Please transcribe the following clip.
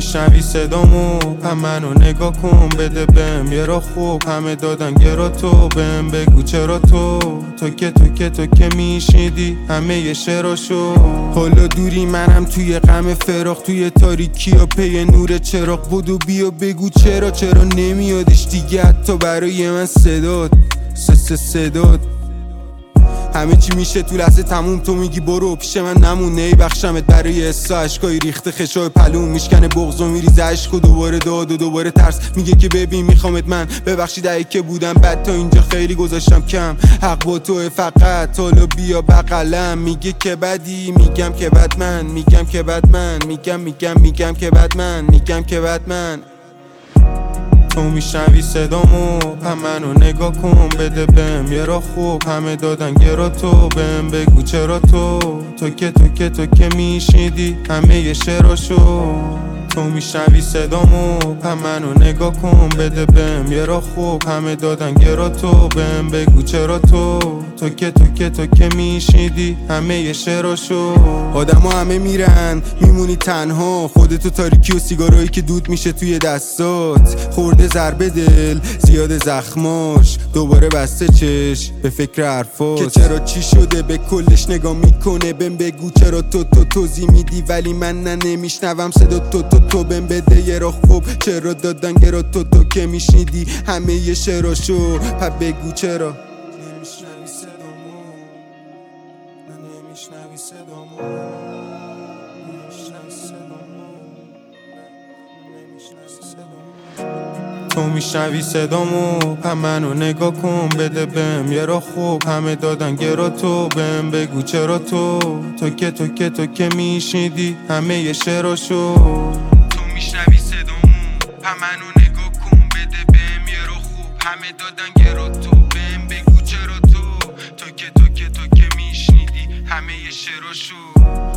میشنوی صدامو هم منو نگاه کن بده بهم یه را خوب همه دادن گرا تو بهم بگو چرا تو که میشنیدی همه یه شعراشو حالا دوری منم توی غم فراق توی تاریکی ها پی نور چراغ بودو بیا بگو چرا نمیادش دیگه حتی برای من صدات همه چی میشه تو لحظه تموم تو میگی برو پیش من نمونه ای بخشمت برای حسا عشقای ریخته خشای پلوم میشکنه بغض و میریزه عشق و دوباره داد و دوباره ترس میگه که ببین میخوامت من ببخشید اگه که بودم بد تا اینجا خیلی گذاشتم کم حق با توه فقط حالا بیا بغلم میگه که بدی میگم که بد من میگم که بد من تو میشنوی صدامو هم منو نگاه کن بده بهم یه را خوب همه دادن گرا تو بهم بگو چرا تو که میشنیدی همه یه شعراشو تو میشنوی صدامو هم منو نگاه کن بده بهم یه را خوب همه دادن گرا تو بهم بگو چرا تو که میشنیدی همه یه شعراشو آدما همه میرن میمونی تنها خودتو تاریکی و سیگارایی که دود میشه توی دستات خورده ضربه دل زیاد زخماش دوباره بسته چش به فکر حرفاست که چرا چی شده به کلش نگاه میکنه بهم بگو چرا تو توضیح میدی ولی من نمیشنوم صدا تو بهم بده یه را خوب چرا دادن گرا تو که میشنیدی همه یه شعراشو پس بگو چرا تو میشنوی صدامو هم منو نگاه کن بده بهم یه را خوب همه دادن گرا تو بهم بگو چرا تو که میشنیدی همه یه شعراشو تو میشنوی صدامو هم منو نگاه کن بده بهم یه را خوب همه دادن گرا تو بهم بگو چرا تو که میشنیدی همه یه شعراشو